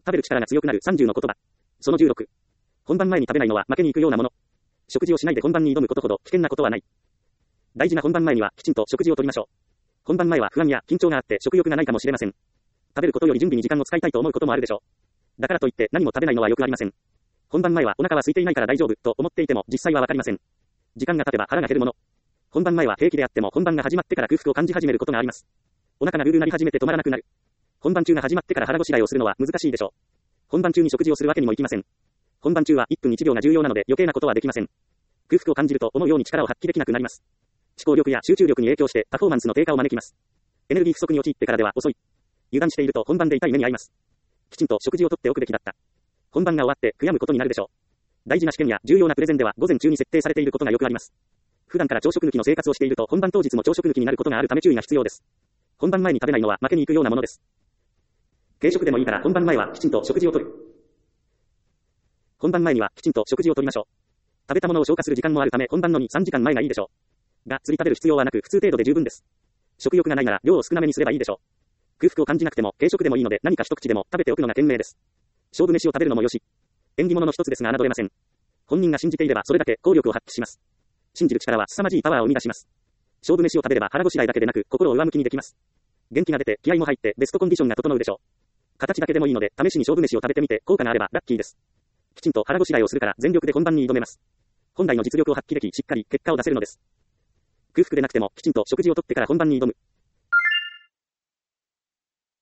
食べる力が強くなる30の言葉。その16。本番前に食べないのは負けに行くようなもの。食事をしないで本番に挑むことほど危険なことはない。大事な本番前にはきちんと食事をとりましょう。本番前は不安や緊張があって食欲がないかもしれません。食べることより準備に時間を使いたいと思うこともあるでしょう。だからといって何も食べないのはよくありません。本番前はお腹は空いていないから大丈夫と思っていても実際はわかりません。時間が経てば腹が減るもの。本番前は平気であっても本番が始まってから空腹を感じ始めることがあります。お腹がグーグーなり始めて止まらなくなる。本番中が始まってから腹ごしらえをするのは難しいでしょう。本番中に食事をするわけにもいきません。本番中は1分1秒が重要なので余計なことはできません。空腹を感じると思うように力を発揮できなくなります。思考力や集中力に影響してパフォーマンスの低下を招きます。エネルギー不足に陥ってからでは遅い。油断していると本番で痛い目に遭います。きちんと食事をとっておくべきだった。本番が終わって悔やむことになるでしょう。大事な試験や重要なプレゼンでは午前中に設定されていることがよくあります。普段から朝食抜きの生活をしていると本番当日も朝食抜きになることがあるため注意が必要です。本番前に食べないのは負けに行くようなものです。軽食でもいいから本番前はきちんと食事をとる。本番前にはきちんと食事をとりましょう。食べたものを消化する時間もあるため本番の2、3時間前がいいでしょう。がっつり食べる必要はなく普通程度で十分です。食欲がないなら量を少なめにすればいいでしょう。空腹を感じなくても軽食でもいいので何か一口でも食べておくのが賢明です。勝負飯を食べるのもよし。縁起物の一つですが侮れません。本人が信じていればそれだけ効力を発揮します。信じる力は凄まじいパワーを生み出します。勝負飯を食べれば腹ごしらえだけでなく心を上向きにできます。元気が出て気合も入ってベストコンディションが整うでしょう。形だけでもいいので試しに勝負飯を食べてみて効果があればラッキーです。きちんと腹ごしらえをするから全力で本番に挑めます。本来の実力を発揮できしっかり結果を出せるのです。空腹でなくてもきちんと食事をとってから本番に挑む。